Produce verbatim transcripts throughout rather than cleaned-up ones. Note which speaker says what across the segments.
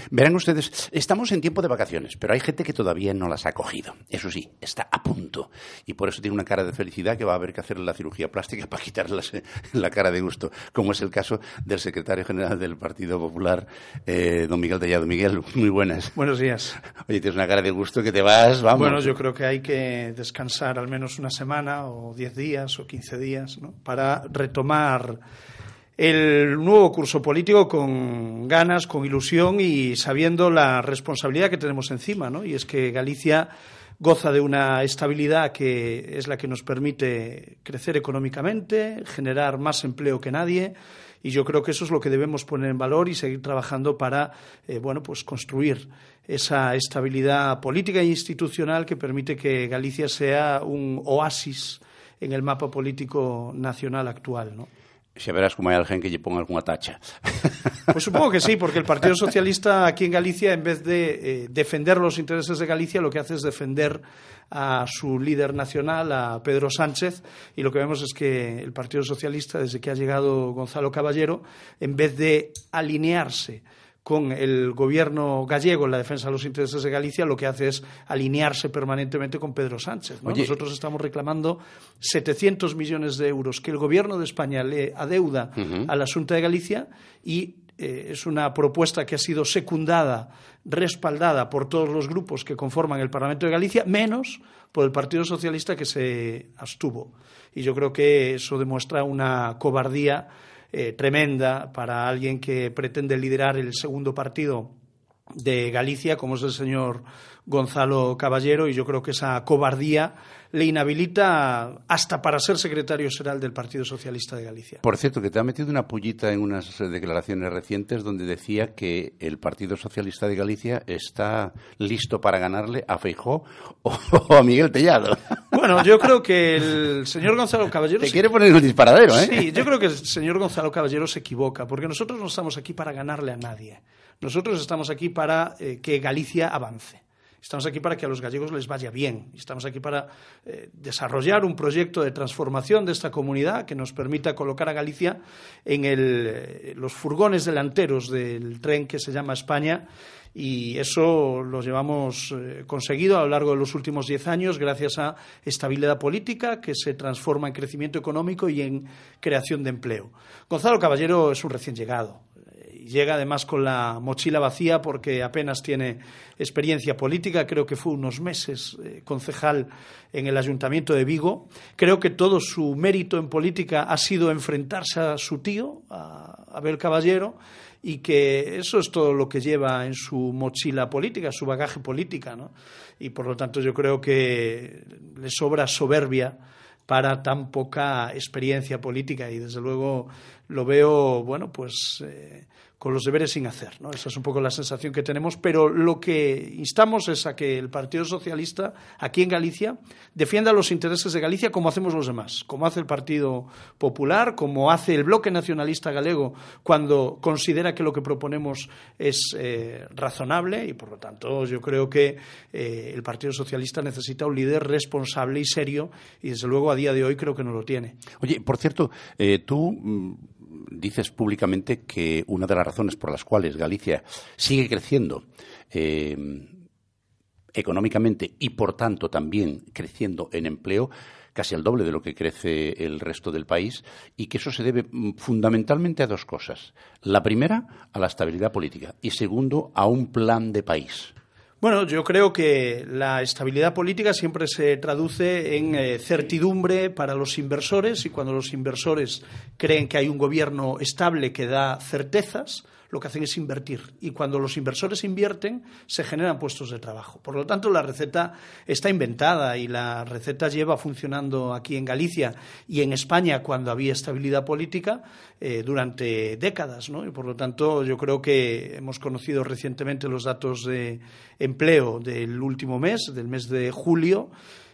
Speaker 1: Verán ustedes, estamos en tiempo de vacaciones, pero hay gente que todavía no las ha cogido. Eso sí, está a punto. Y por eso tiene una cara de felicidad que va a haber que hacerle la cirugía plástica para quitarle la cara de gusto, como es el caso del secretario general del Partido Popular, eh, don Miguel Tellado. Miguel, muy buenas.
Speaker 2: Buenos días.
Speaker 1: Oye, tienes una cara de gusto que te vas, vamos.
Speaker 2: Bueno, yo creo que hay que descansar al menos una semana o diez días o quince días, ¿no?, para retomar el nuevo curso político con ganas, con ilusión y sabiendo la responsabilidad que tenemos encima, ¿no? Y es que Galicia goza de una estabilidad que es la que nos permite crecer económicamente, generar más empleo que nadie, y yo creo que eso es lo que debemos poner en valor y seguir trabajando para eh, bueno, pues construir esa estabilidad política e institucional que permite que Galicia sea un oasis en el mapa político nacional actual, ¿no?
Speaker 1: Xa verás como hai alguén que lle ponga algunha tacha.
Speaker 2: Pues supongo que sí, porque el Partido Socialista aquí en Galicia, en vez de eh, defender los intereses de Galicia, lo que hace es defender a su líder nacional, a Pedro Sánchez, y lo que vemos es que el Partido Socialista, desde que ha llegado Gonzalo Caballero, en vez de alinearse con el gobierno gallego en la defensa de los intereses de Galicia, lo que hace es alinearse permanentemente con Pedro Sánchez, ¿no? Nosotros estamos reclamando setecientos millones de euros que el gobierno de España le adeuda uh-huh. a la Xunta de Galicia y eh, es una propuesta que ha sido secundada, respaldada por todos los grupos que conforman el Parlamento de Galicia, menos por el Partido Socialista que se abstuvo. Y yo creo que eso demuestra una cobardía Eh, tremenda para alguien que pretende liderar el segundo partido de Galicia, como es el señor Gonzalo Caballero, y yo creo que esa cobardía le inhabilita hasta para ser secretario general del Partido Socialista de Galicia.
Speaker 1: Por cierto, que te ha metido una pullita en unas declaraciones recientes donde decía que el Partido Socialista de Galicia está listo para ganarle a Feijóo o, o a Miguel Tellado.
Speaker 2: Bueno, yo creo que el señor Gonzalo Caballero...
Speaker 1: Te se... quiere poner un disparadero, ¿eh?
Speaker 2: Sí, yo creo que el señor Gonzalo Caballero se equivoca, porque nosotros no estamos aquí para ganarle a nadie. Nosotros estamos aquí para eh, que Galicia avance. Estamos aquí para que a los gallegos les vaya bien. Estamos aquí para eh, desarrollar un proyecto de transformación de esta comunidad que nos permita colocar a Galicia en el, eh, los furgones delanteros del tren que se llama España, y eso lo llevamos eh, conseguido a lo largo de los últimos diez años gracias a estabilidad política que se transforma en crecimiento económico y en creación de empleo. Gonzalo Caballero es un recién llegado. Llega además con la mochila vacía porque apenas tiene experiencia política. Creo que fue unos meses eh, concejal en el Ayuntamiento de Vigo. Creo que todo su mérito en política ha sido enfrentarse a su tío, a Abel Caballero, y que eso es todo lo que lleva en su mochila política, su bagaje política, ¿no? Y por lo tanto yo creo que le sobra soberbia para tan poca experiencia política, y desde luego lo veo, bueno, pues eh, con los deberes sin hacer, ¿no? Esa es un poco la sensación que tenemos, pero lo que instamos es a que el Partido Socialista aquí en Galicia defienda los intereses de Galicia como hacemos los demás, como hace el Partido Popular, como hace el Bloque Nacionalista Galego cuando considera que lo que proponemos es eh, razonable, y por lo tanto yo creo que eh, el Partido Socialista necesita un líder responsable y serio, y desde luego a día de hoy creo que no lo tiene.
Speaker 1: Oye, por cierto, eh, tú mm, dices públicamente que una de las razones por las cuales Galicia sigue creciendo eh, económicamente y, por tanto, también creciendo en empleo, casi al doble de lo que crece el resto del país, y que eso se debe fundamentalmente a dos cosas. La primera, a la estabilidad política, y segundo, a un plan de país.
Speaker 2: Bueno, yo creo que la estabilidad política siempre se traduce en eh, certidumbre para los inversores, y cuando los inversores creen que hay un gobierno estable que da certezas, lo que hacen es invertir, y cuando los inversores invierten se generan puestos de trabajo. Por lo tanto, la receta está inventada, y la receta lleva funcionando aquí en Galicia y en España cuando había estabilidad política eh, durante décadas, ¿no? Y por lo tanto yo creo que hemos conocido recientemente los datos de empleo del último mes, del mes de julio,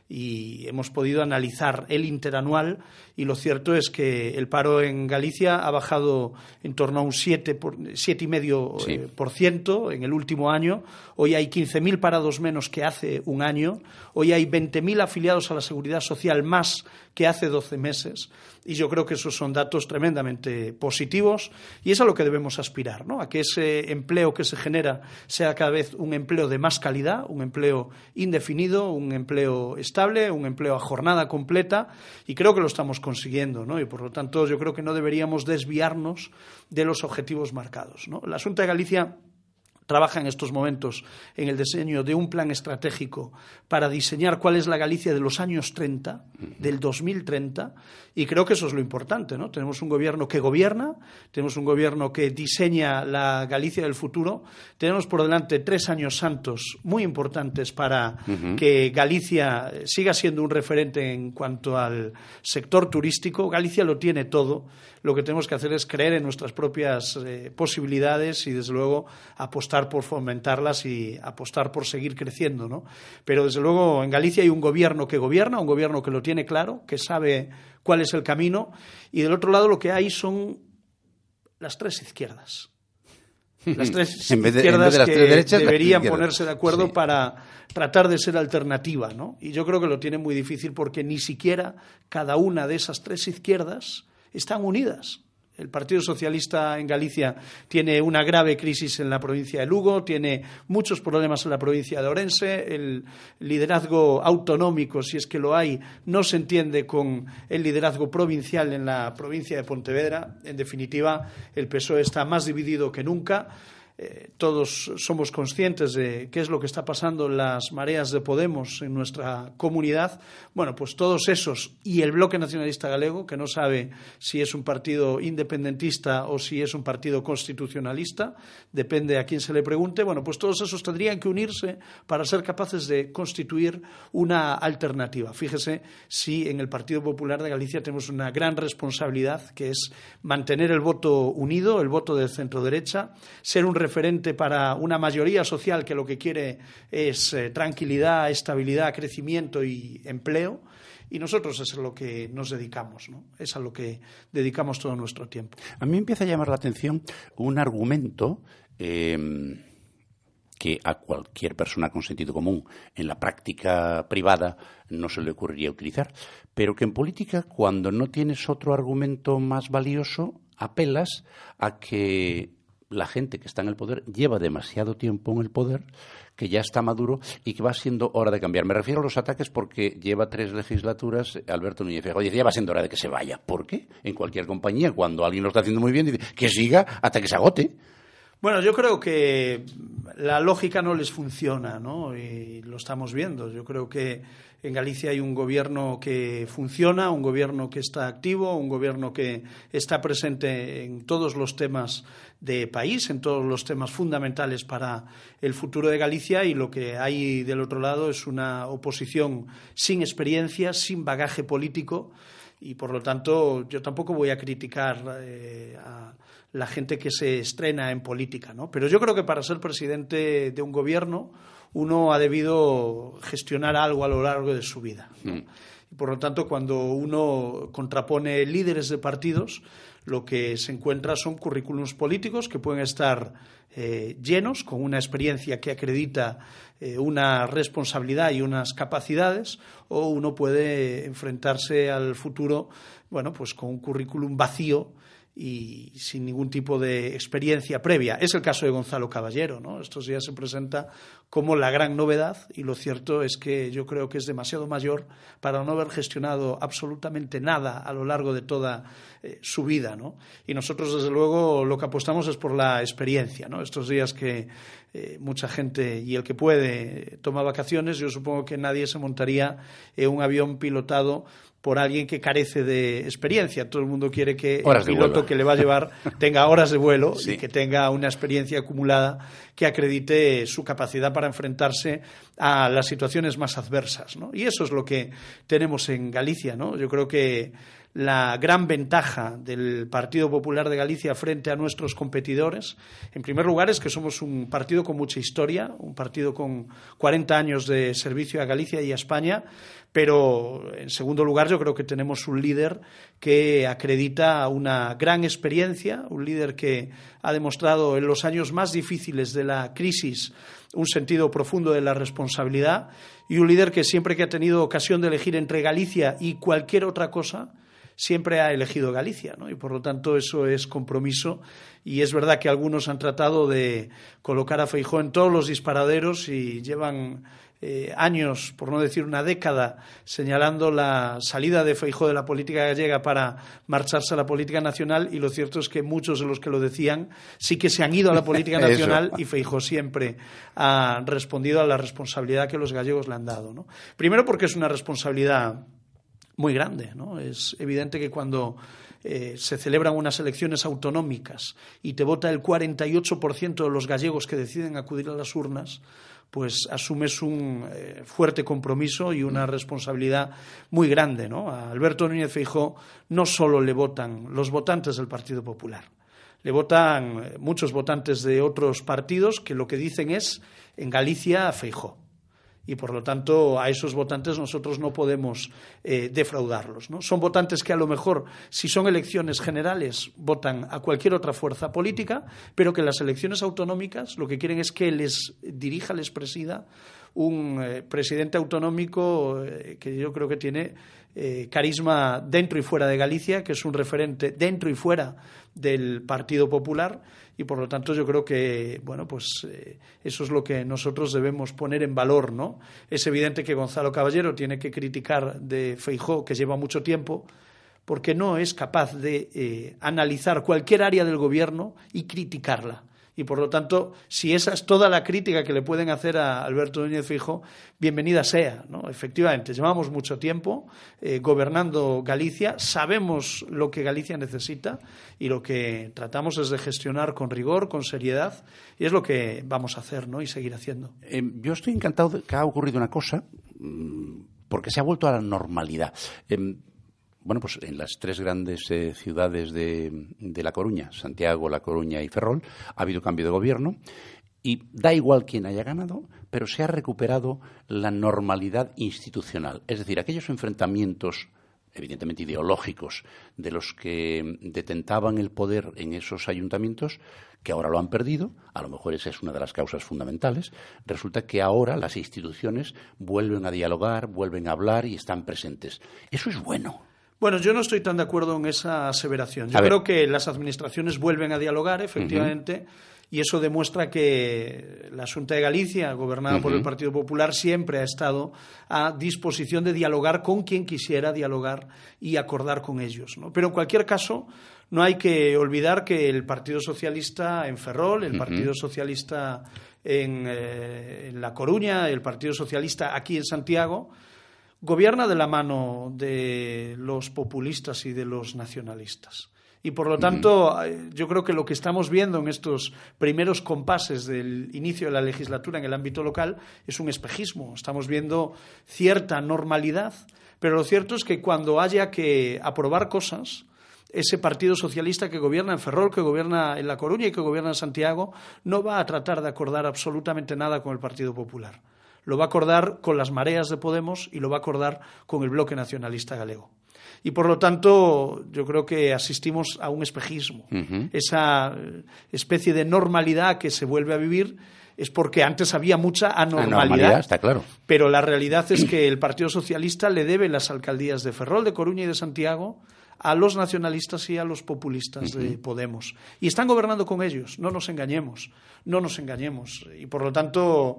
Speaker 2: y hemos podido analizar el interanual, y lo cierto es que el paro en Galicia ha bajado en torno a un siete por, siete coma cinco por ciento sí. eh, por ciento en el último año. Hoy hay quince mil parados menos que hace un año. Hoy hay veinte mil afiliados a la Seguridad Social más que hace doce meses, y yo creo que esos son datos tremendamente positivos, y es a lo que debemos aspirar, ¿no? A que ese empleo que se genera sea cada vez un empleo de más calidad, un empleo indefinido, un empleo estable, un empleo a jornada completa, y creo que lo estamos consiguiendo, ¿no? Y por lo tanto yo creo que no deberíamos desviarnos de los objetivos marcados, ¿no? La Xunta de Galicia trabaja en estos momentos en el diseño de un plan estratégico para diseñar cuál es la Galicia de los años treinta, del dos mil treinta, y creo que eso es lo importante, ¿no? Tenemos un gobierno que gobierna, tenemos un gobierno que diseña la Galicia del futuro, tenemos por delante tres años santos muy importantes para uh-huh. que Galicia siga siendo un referente en cuanto al sector turístico. Galicia lo tiene todo, lo que tenemos que hacer es creer en nuestras propias eh, posibilidades y desde luego apostar por fomentarlas y apostar por seguir creciendo, ¿no? Pero desde luego en Galicia hay un gobierno que gobierna, un gobierno que lo tiene claro, que sabe cuál es el camino, y del otro lado lo que hay son las tres izquierdas. Las tres
Speaker 1: en vez de,
Speaker 2: izquierdas
Speaker 1: en vez de las
Speaker 2: que
Speaker 1: tres derechas,
Speaker 2: deberían ponerse de acuerdo
Speaker 1: sí.
Speaker 2: para tratar de ser alternativa, ¿no? Y yo creo que lo tienen muy difícil porque ni siquiera cada una de esas tres izquierdas están unidas. El Partido Socialista en Galicia tiene una grave crisis en la provincia de Lugo, tiene muchos problemas en la provincia de Ourense, el liderazgo autonómico, si es que lo hay, no se entiende con el liderazgo provincial en la provincia de Pontevedra. En definitiva, el P S O E está más dividido que nunca. Eh, todos somos conscientes de qué es lo que está pasando en las mareas de Podemos en nuestra comunidad. Bueno, pues todos esos y el Bloque Nacionalista Galego, que no sabe si es un partido independentista o si es un partido constitucionalista, depende a quién se le pregunte, bueno, pues todos esos tendrían que unirse para ser capaces de constituir una alternativa. Fíjese si en el Partido Popular de Galicia tenemos una gran responsabilidad, que es mantener el voto unido, el voto de centro-derecha, ser un referente para una mayoría social que lo que quiere es eh, tranquilidad, estabilidad, crecimiento y empleo, y nosotros es a lo que nos dedicamos, ¿no? Es a lo que dedicamos todo nuestro tiempo.
Speaker 1: A mí empieza a llamar la atención un argumento eh, que a cualquier persona con sentido común en la práctica privada no se le ocurriría utilizar, pero que en política, cuando no tienes otro argumento más valioso, apelas a que la gente que está en el poder lleva demasiado tiempo en el poder, que ya está maduro y que va siendo hora de cambiar. Me refiero a los ataques porque lleva tres legislaturas Alberto Núñez Feijóo. Dice, ya va siendo hora de que se vaya. ¿Por qué? En cualquier compañía, cuando alguien lo está haciendo muy bien, dice que siga hasta que se agote.
Speaker 2: Bueno, yo creo que la lógica no les funciona, ¿no? Y lo estamos viendo. Yo creo que en Galicia hay un gobierno que funciona, un gobierno que está activo, un gobierno que está presente en todos los temas de país, en todos los temas fundamentales para el futuro de Galicia, y lo que hay del otro lado es una oposición sin experiencia, sin bagaje político, y por lo tanto yo tampoco voy a criticar eh, a la gente que se estrena en política, ¿no? Pero yo creo que para ser presidente de un gobierno uno ha debido gestionar algo a lo largo de su vida, ¿no? Mm. Y por lo tanto, cuando uno contrapone líderes de partidos, lo que se encuentra son currículums políticos que pueden estar eh, llenos, con una experiencia que acredita eh, una responsabilidad y unas capacidades, o uno puede enfrentarse al futuro, bueno, pues con un currículum vacío y sin ningún tipo de experiencia previa. Es el caso de Gonzalo Caballero, ¿no? Estos días se presenta como la gran novedad, y lo cierto es que yo creo que es demasiado mayor para no haber gestionado absolutamente nada a lo largo de toda eh, su vida, ¿no? Y nosotros, desde luego, lo que apostamos es por la experiencia, ¿no? Estos días que eh, mucha gente, y el que puede, toma vacaciones, yo supongo que nadie se montaría en un avión pilotado por alguien que carece de experiencia. Todo el mundo quiere que
Speaker 1: horas
Speaker 2: el piloto que le va a llevar tenga horas de vuelo, sí, y que tenga una experiencia acumulada que acredite su capacidad para enfrentarse a las situaciones más adversas, ¿no? Y eso es lo que tenemos en Galicia, ¿no? Yo creo que la gran ventaja del Partido Popular de Galicia frente a nuestros competidores. En primer lugar, es que somos un partido con mucha historia, un partido con cuarenta años de servicio a Galicia y a España, pero en segundo lugar yo creo que tenemos un líder que acredita una gran experiencia, un líder que ha demostrado en los años más difíciles de la crisis un sentido profundo de la responsabilidad, y un líder que siempre que ha tenido ocasión de elegir entre Galicia y cualquier otra cosa, siempre ha elegido Galicia, ¿no? Y por lo tanto eso es compromiso, y es verdad que algunos han tratado de colocar a Feijóo en todos los disparaderos y llevan eh, años, por no decir una década, señalando la salida de Feijóo de la política gallega para marcharse a la política nacional, y lo cierto es que muchos de los que lo decían sí que se han ido a la política nacional y Feijóo siempre ha respondido a la responsabilidad que los gallegos le han dado, ¿no? Primero porque es una responsabilidad muy grande, ¿no? Es evidente que cuando eh, se celebran unas elecciones autonómicas y te vota el cuarenta y ocho por ciento de los gallegos que deciden acudir a las urnas, pues asumes un eh, fuerte compromiso y una responsabilidad muy grande, ¿no? A Alberto Núñez Feijóo no solo le votan los votantes del Partido Popular, le votan eh, muchos votantes de otros partidos que lo que dicen es en Galicia a Feijóo. Y, por lo tanto, a esos votantes nosotros no podemos eh, defraudarlos, ¿no? Son votantes que, a lo mejor, si son elecciones generales, votan a cualquier otra fuerza política, pero que en las elecciones autonómicas lo que quieren es que les dirija, les presida un eh, presidente autonómico eh, que yo creo que tiene eh, carisma dentro y fuera de Galicia, que es un referente dentro y fuera del Partido Popular, y por lo tanto yo creo que bueno pues eh, eso es lo que nosotros debemos poner en valor, ¿no? Es evidente que Gonzalo Caballero tiene que criticar de Feijóo, que lleva mucho tiempo, porque no es capaz de eh, analizar cualquier área del gobierno y criticarla. Y, por lo tanto, si esa es toda la crítica que le pueden hacer a Alberto Núñez Feijóo, bienvenida sea, ¿no? Efectivamente, llevamos mucho tiempo eh, gobernando Galicia, sabemos lo que Galicia necesita y lo que tratamos es de gestionar con rigor, con seriedad, y es lo que vamos a hacer, ¿no? Y seguir haciendo.
Speaker 1: Eh, yo estoy encantado de que ha ocurrido una cosa, porque se ha vuelto a la normalidad. Eh, Bueno, pues en las tres grandes eh, ciudades de, de La Coruña, Santiago, La Coruña y Ferrol, ha habido cambio de gobierno y da igual quién haya ganado, pero se ha recuperado la normalidad institucional. Es decir, aquellos enfrentamientos, evidentemente ideológicos, de los que detentaban el poder en esos ayuntamientos, que ahora lo han perdido, a lo mejor esa es una de las causas fundamentales, resulta que ahora las instituciones vuelven a dialogar, vuelven a hablar y están presentes. Eso es bueno.
Speaker 2: Bueno, yo no estoy tan de acuerdo en esa aseveración. Yo creo que las administraciones vuelven a dialogar, efectivamente, uh-huh. y eso demuestra que la Xunta de Galicia, gobernada uh-huh. por el Partido Popular, siempre ha estado a disposición de dialogar con quien quisiera dialogar y acordar con ellos, ¿no? Pero en cualquier caso, no hay que olvidar que el Partido Socialista en Ferrol, el uh-huh. Partido Socialista en, eh, en La Coruña, el Partido Socialista aquí en Santiago, gobierna de la mano de los populistas y de los nacionalistas. Y, por lo tanto, yo creo que lo que estamos viendo en estos primeros compases del inicio de la legislatura en el ámbito local es un espejismo. Estamos viendo cierta normalidad, pero lo cierto es que cuando haya que aprobar cosas, ese Partido Socialista que gobierna en Ferrol, que gobierna en La Coruña y que gobierna en Santiago, no va a tratar de acordar absolutamente nada con el Partido Popular. Lo va a acordar con las mareas de Podemos y lo va a acordar con el Bloque Nacionalista Galego. Y, por lo tanto, yo creo que asistimos a un espejismo. Uh-huh. Esa especie de normalidad que se vuelve a vivir es porque antes había mucha anormalidad. Anormalidad,
Speaker 1: está claro.
Speaker 2: Pero la realidad es que el Partido Socialista le debe las alcaldías de Ferrol, de Coruña y de Santiago a los nacionalistas y a los populistas uh-huh. de Podemos. Y están gobernando con ellos, no nos engañemos, no nos engañemos. Y, por lo tanto,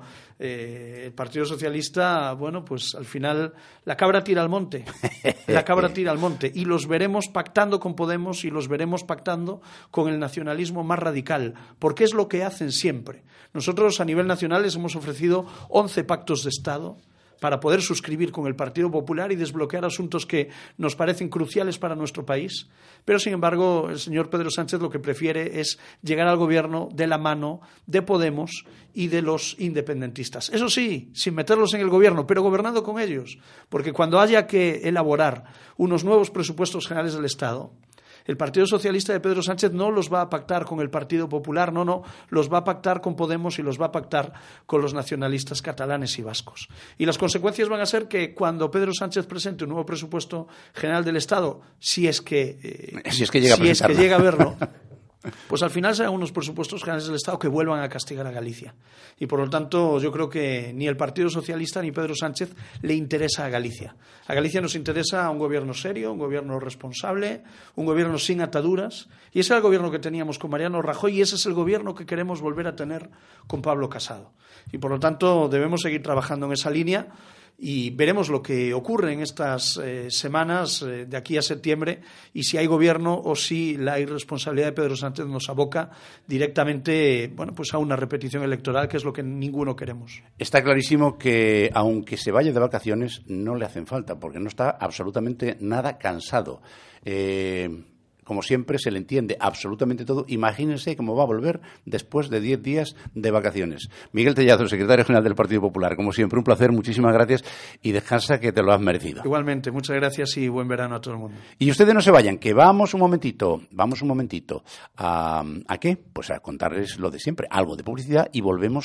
Speaker 2: eh, el Partido Socialista, bueno, pues al final la cabra tira al monte, la cabra tira al monte. Y los veremos pactando con Podemos y los veremos pactando con el nacionalismo más radical, porque es lo que hacen siempre. Nosotros, a nivel nacional, les hemos ofrecido once pactos de Estado para poder suscribir con el Partido Popular y desbloquear asuntos que nos parecen cruciales para nuestro país. Pero, sin embargo, el señor Pedro Sánchez lo que prefiere es llegar al gobierno de la mano de Podemos y de los independentistas. Eso sí, sin meterlos en el gobierno, pero gobernando con ellos. Porque cuando haya que elaborar unos nuevos presupuestos generales del Estado, el Partido Socialista de Pedro Sánchez no los va a pactar con el Partido Popular, no, no, los va a pactar con Podemos y los va a pactar con los nacionalistas catalanes y vascos. Y las consecuencias van a ser que cuando Pedro Sánchez presente un nuevo presupuesto general del Estado, si es que, eh,
Speaker 1: si es que llega a
Speaker 2: si es que llega a verlo, pues al final serán unos presupuestos generales del Estado que vuelvan a castigar a Galicia. Y por lo tanto, yo creo que ni el Partido Socialista ni Pedro Sánchez le interesa a Galicia. A Galicia nos interesa un gobierno serio, un gobierno responsable, un gobierno sin ataduras. Y ese era el gobierno que teníamos con Mariano Rajoy y ese es el gobierno que queremos volver a tener con Pablo Casado. Y por lo tanto, debemos seguir trabajando en esa línea. Y veremos lo que ocurre en estas eh, semanas eh, de aquí a septiembre y si hay gobierno o si la irresponsabilidad de Pedro Sánchez nos aboca directamente bueno, pues a una repetición electoral, que es lo que ninguno queremos.
Speaker 1: Está clarísimo que aunque se vaya de vacaciones no le hacen falta porque no está absolutamente nada cansado. Eh... Como siempre, se le entiende absolutamente todo. Imagínense cómo va a volver después de diez días de vacaciones. Miguel Tellazo, secretario general del Partido Popular. Como siempre, un placer, muchísimas gracias y descansa que te lo has merecido.
Speaker 2: Igualmente, muchas gracias y buen verano a todo el mundo.
Speaker 1: Y ustedes no se vayan, que vamos un momentito, vamos un momentito. ¿A, ¿a qué? Pues a contarles lo de siempre, algo de publicidad y volvemos